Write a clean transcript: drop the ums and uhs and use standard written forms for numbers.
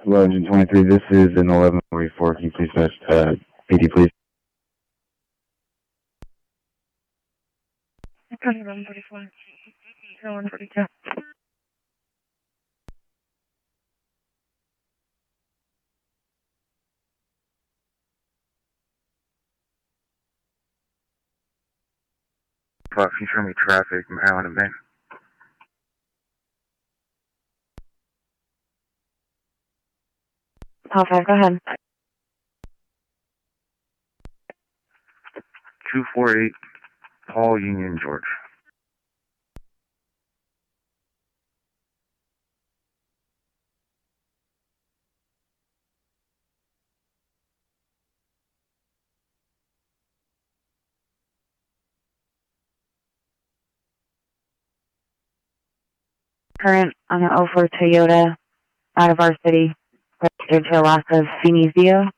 Hello, Engine 23, this is an 1144. Can you please dispatch PD, please? Okay, 1144. 142. Can you show me traffic, Maryland and Bank? Okay, go ahead. 248 Paul Union, George. Current on an 04 Toyota out of our city, registered to Alaska Phoenix View.